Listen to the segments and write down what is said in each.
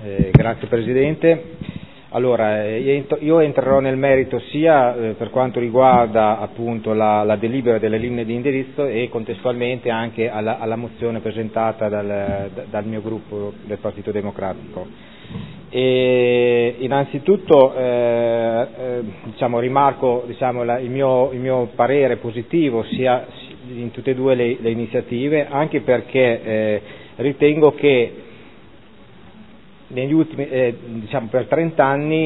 Grazie Presidente. Allora, io entrerò nel merito sia per quanto riguarda appunto la delibera delle linee di indirizzo e contestualmente anche alla mozione presentata dal mio gruppo del Partito Democratico. E innanzitutto rimarco il mio parere positivo sia in tutte e due le iniziative, anche perché ritengo che negli ultimi, per 30 anni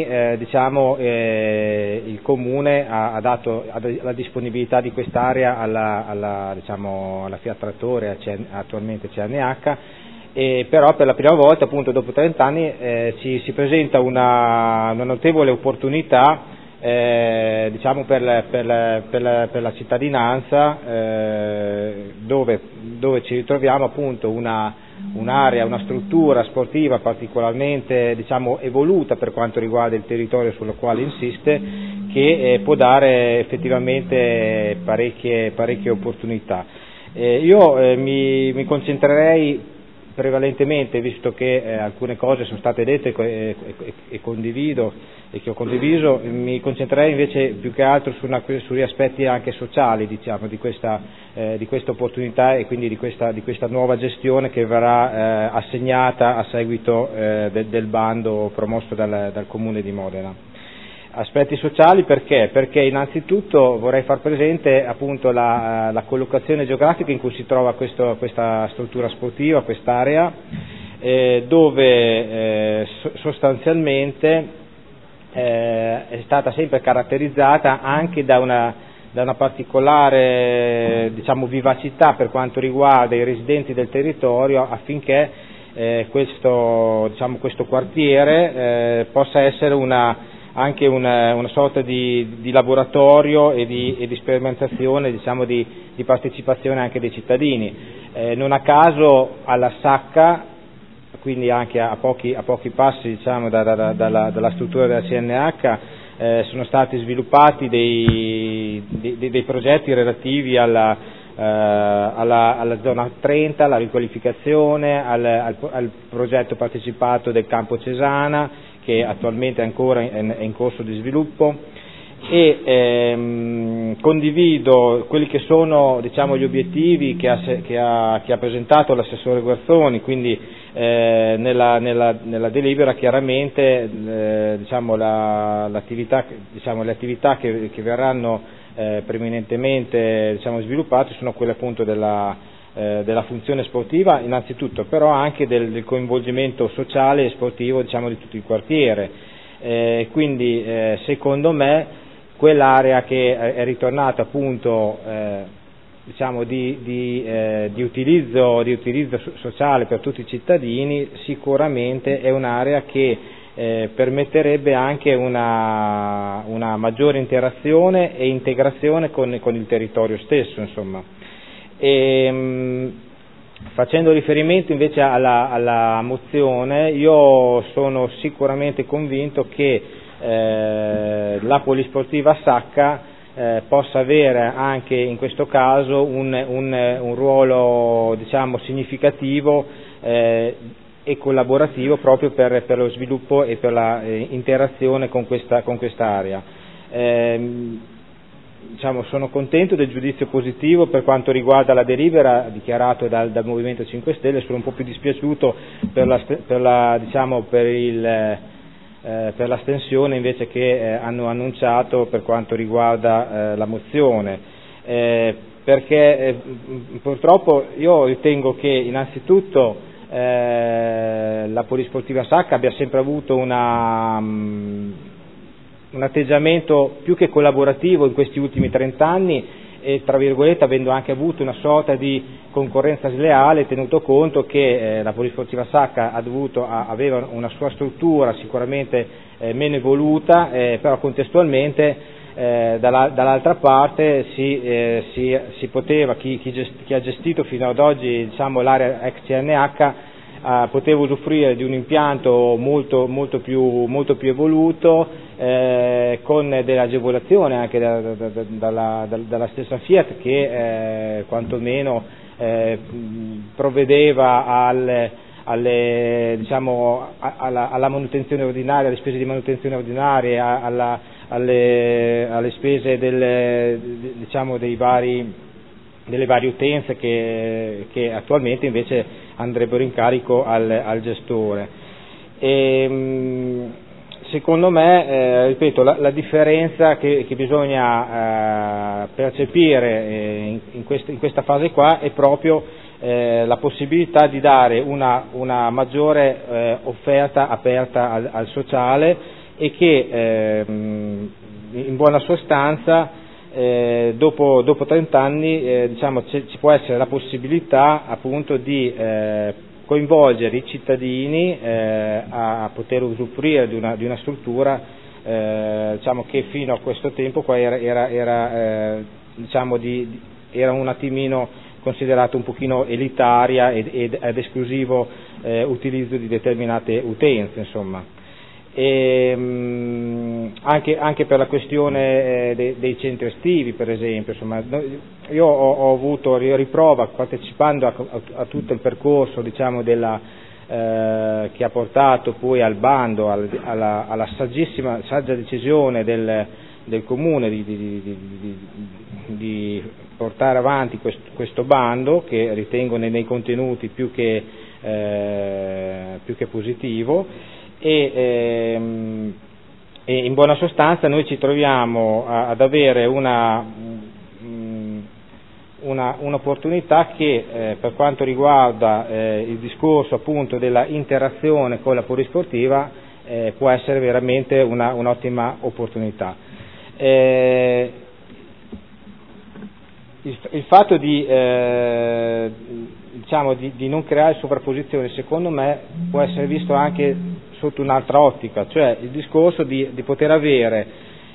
il Comune ha dato la disponibilità di quest'area alla Fiat Trattore, attualmente CNH, però per la prima volta, appunto dopo 30 anni, si presenta una notevole opportunità per la cittadinanza, dove ci ritroviamo appunto un'area, una struttura sportiva particolarmente evoluta per quanto riguarda il territorio sullo quale insiste, che può dare effettivamente parecchie opportunità. Io mi concentrerei prevalentemente, visto che alcune cose sono state dette e condivido e che ho condiviso, mi concentrerei invece più che altro sugli aspetti anche sociali di questa opportunità e quindi di questa nuova gestione che verrà assegnata a seguito del bando promosso dal Comune di Modena. Aspetti sociali perché? Perché innanzitutto vorrei far presente appunto la collocazione geografica in cui si trova questa struttura sportiva, quest'area, dove sostanzialmente è stata sempre caratterizzata anche da una particolare vivacità per quanto riguarda i residenti del territorio, affinché questo quartiere possa essere anche una sorta di laboratorio e di sperimentazione, di partecipazione anche dei cittadini. Non a caso alla Sacca, quindi anche a pochi passi dalla struttura della CNH, sono stati sviluppati dei progetti relativi alla zona 30, alla riqualificazione, al progetto partecipato del campo Cesana, che attualmente è ancora in corso di sviluppo, e condivido quelli che sono gli obiettivi che ha presentato l'assessore Guerzoni, quindi nella delibera chiaramente le attività che verranno preminentemente sviluppate sono quelle appunto della funzione sportiva innanzitutto, però anche del coinvolgimento sociale e sportivo di tutto il quartiere. Quindi secondo me quell'area che è ritornata appunto di utilizzo sociale per tutti i cittadini, sicuramente è un'area che permetterebbe anche una maggiore interazione e integrazione con il territorio stesso, insomma. Facendo riferimento invece alla mozione, io sono sicuramente convinto che la polisportiva Sacca possa avere anche in questo caso un ruolo significativo e collaborativo proprio per lo sviluppo e per la interazione con quest'area. Sono contento del giudizio positivo per quanto riguarda la delibera dichiarato dal Movimento 5 Stelle, sono un po' più dispiaciuto per l'astensione invece che hanno annunciato per quanto riguarda la mozione, perché purtroppo io ritengo che innanzitutto la polisportiva Sacca abbia sempre avuto un atteggiamento più che collaborativo in questi ultimi 30 anni e, tra virgolette, avendo anche avuto una sorta di concorrenza sleale, tenuto conto che la polisportiva Sacca aveva una sua struttura sicuramente meno evoluta, però contestualmente dall'altra parte si poteva, chi ha gestito fino ad oggi l'area ex CNH poteva usufruire di un impianto molto più evoluto, con delle agevolazioni anche dalla stessa Fiat, che quantomeno provvedeva alla manutenzione ordinaria, alle spese di manutenzione ordinarie, alle spese delle varie utenze che attualmente invece andrebbero in carico al gestore. Secondo me, ripeto, la differenza che bisogna percepire in questa fase qua è proprio la possibilità di dare una maggiore offerta aperta al sociale, e che in buona sostanza dopo 30 anni ci può essere la possibilità appunto di coinvolgere i cittadini a poter usufruire di una struttura che fino a questo tempo qua era un attimino considerata un pochino elitaria ed esclusivo utilizzo di determinate utenze, insomma. Anche per la questione dei centri estivi, per esempio, insomma, io ho avuto riprova partecipando a tutto il percorso, diciamo, che ha portato poi al bando, alla saggia decisione del Comune di portare avanti questo bando, che ritengo nei contenuti più che positivo. E in buona sostanza noi ci troviamo ad avere un'opportunità che per quanto riguarda il discorso appunto della interazione con la polisportiva può essere veramente un'ottima opportunità. Il fatto di non creare sovrapposizioni, secondo me, può essere visto anche sotto un'altra ottica, cioè il discorso di poter avere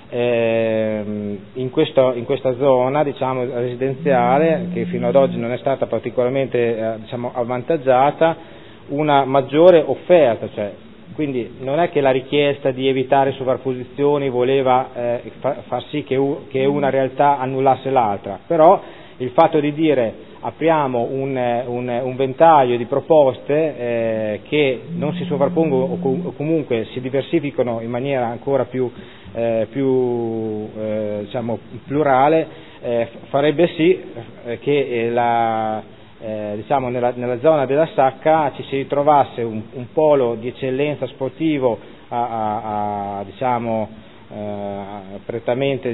in questa zona, diciamo, residenziale, che fino ad oggi non è stata particolarmente avvantaggiata, una maggiore offerta, cioè, quindi non è che la richiesta di evitare sovrapposizioni voleva far sì che una realtà annullasse l'altra, però il fatto di dire apriamo un ventaglio di proposte che non si sovrappongono o comunque si diversificano in maniera ancora più plurale, farebbe sì che nella zona della Sacca ci si ritrovasse un polo di eccellenza sportivo prettamente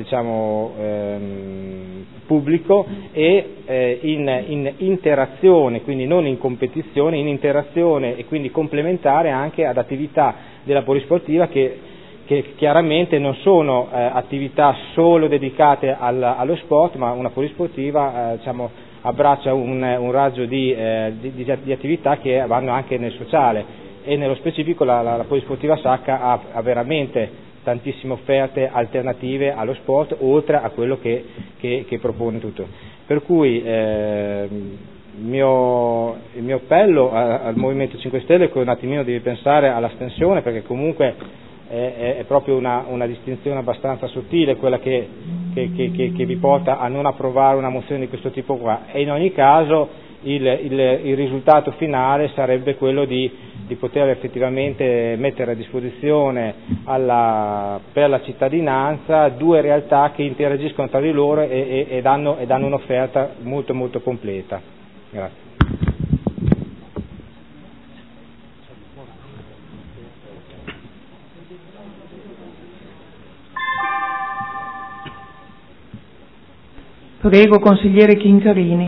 pubblico e in interazione, quindi non in competizione, in interazione e quindi complementare anche ad attività della polisportiva che chiaramente non sono attività solo dedicate allo sport, ma una polisportiva abbraccia un raggio di attività che vanno anche nel sociale, e nello specifico la polisportiva Sacca ha veramente tantissime offerte alternative allo sport, oltre a quello che propone tutto. Per cui il mio appello al Movimento 5 Stelle è che un attimino devi pensare all'astensione, perché comunque è proprio una distinzione abbastanza sottile quella che vi porta a non approvare una mozione di questo tipo qua, e in ogni caso il risultato finale sarebbe quello di poter effettivamente mettere a disposizione per la cittadinanza due realtà che interagiscono tra di loro e danno un'offerta molto molto completa. Grazie. Prego, consigliere Chincarini.